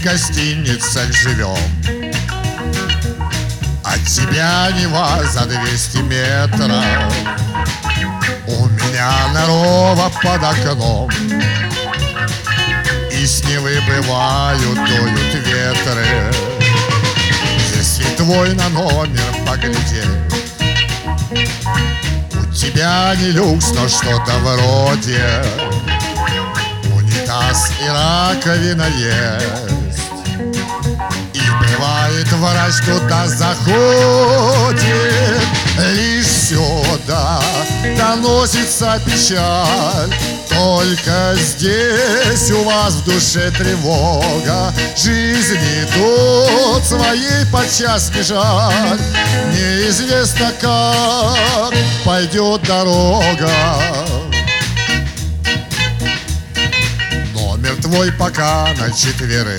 гостиницах живем. От тебя Нева за 200 метров, у меня Нарова под окном. И с Невы бывают, дуют ветры. Если твой на номер поглядеть, у тебя не люкс, но что-то вроде унитаз и раковина есть. И бывает, врач туда заходит, лишь сюда доносится печаль. Только здесь у вас в душе тревога, жизни тут своей подчас не жаль. Неизвестно, как пойдет дорога. Номер твой пока на 4,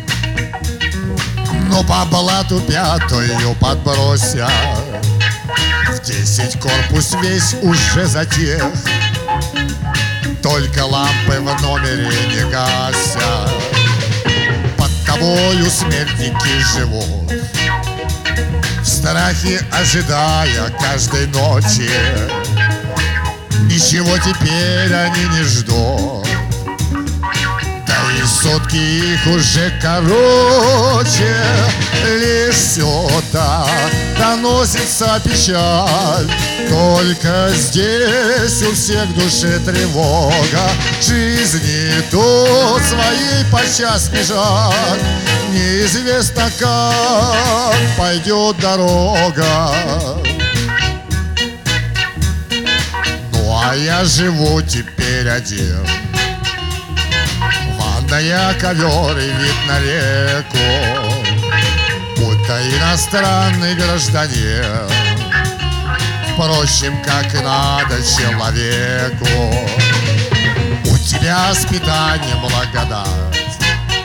но по блату 5-ю подбросят. В 10 корпус весь уже затех, только лампы в номере не гасят. Под тобою смертники живут, в страхе ожидая каждой ночи. Ничего теперь они не ждут, да и сутки их уже короче. Лишь сюда доносится печаль, только здесь у всех в душе тревога. Жизни тут своей подчас не жаль. Неизвестно, как пойдет дорога. Ну а я живу теперь один, ванная, ковер и вид на реку, будто иностранный гражданин. Впрочем, как и надо человеку. У тебя с питанием благодать,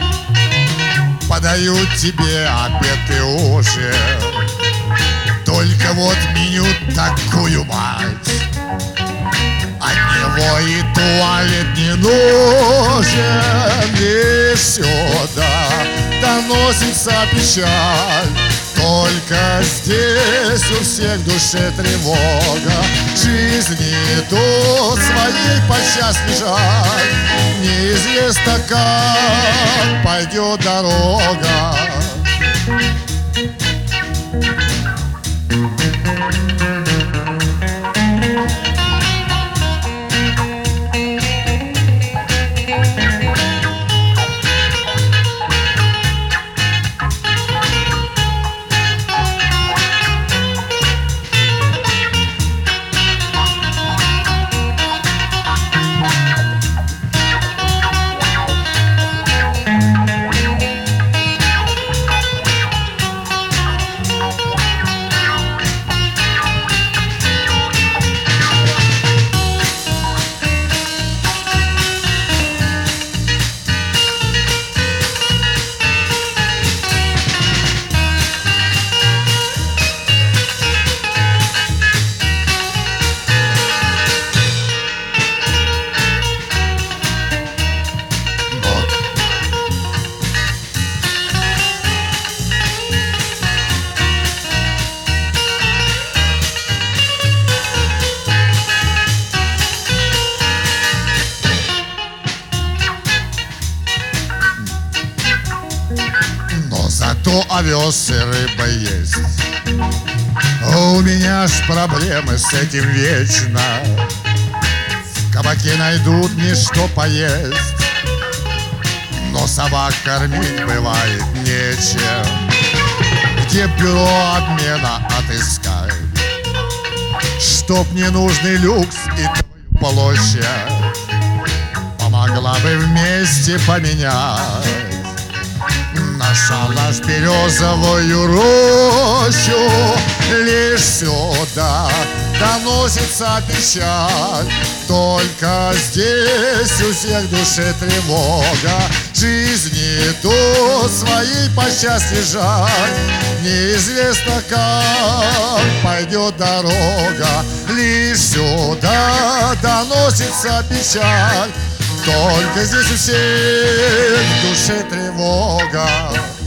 подают тебе обед и ужин. Только вот меню такую мать, от него и туалет не нужен. Лишь сюда доносится печаль, только здесь у всех в душе тревога. Жизни тут своей подчас не жаль. Неизвестно, как пойдет дорога. Зато овес и рыба есть. У меня ж проблемы с этим вечно. В кабаке найдут мне что поесть, но собак кормить бывает нечем. Где бюро обмена отыскать, чтоб ненужный люкс и твою площадь помогла бы вместе поменять на шалаш березовую рощу. Лишь сюда доносится печаль, только здесь у всех в душе тревога. Жизни тут своей подчас не жаль. Неизвестно, как пойдет дорога. Лишь сюда доносится печаль, Только здесь у всех в душе тревога.